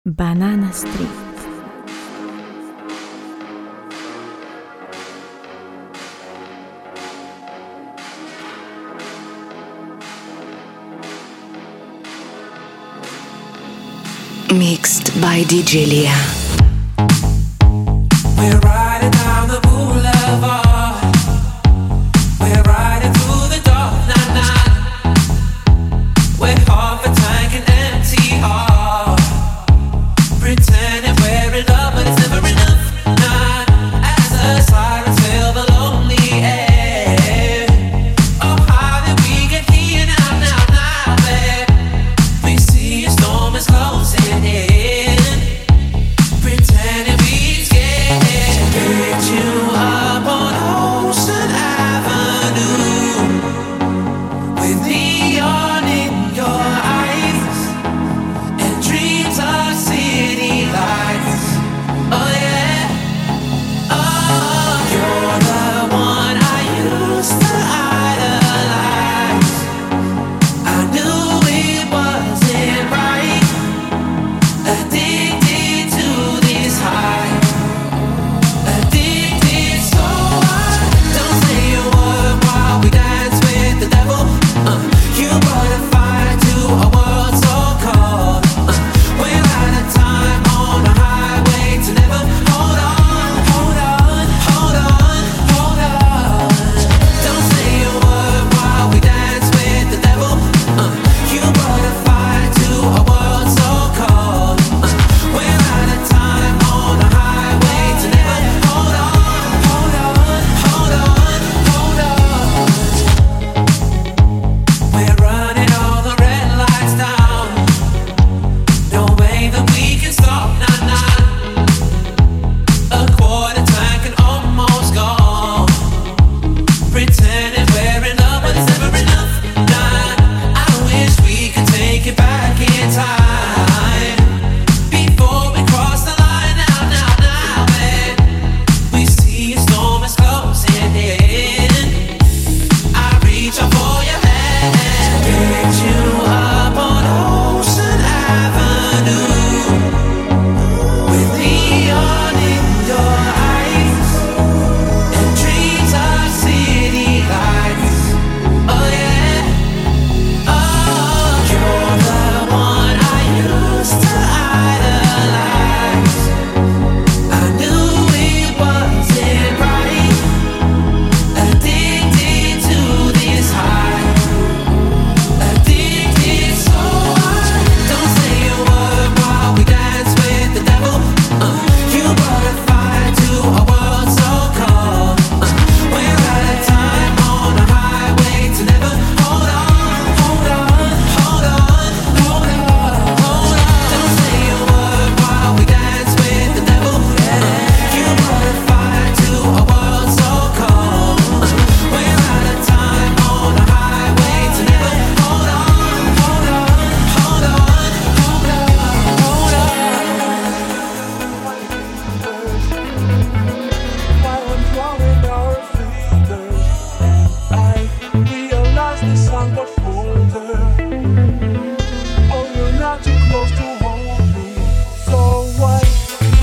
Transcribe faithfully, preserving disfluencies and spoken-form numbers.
Banana Street. Mixed by D J Lia. We're riding down the boulevard. We're riding through the dark night, night. We're half a tank and empty heart. Pretending we're in love, but it's never enough. Nah, as the sirens fill the lonely air. Oh, how did we get here now, now, now, babe? We see a storm is closing in. Pretending we scared. Picked you up on Ocean Avenue with neon in your eyes and dreams of city lights. Oh yeah, oh, you're the one I used to idolize. I knew it wasn't right. I did.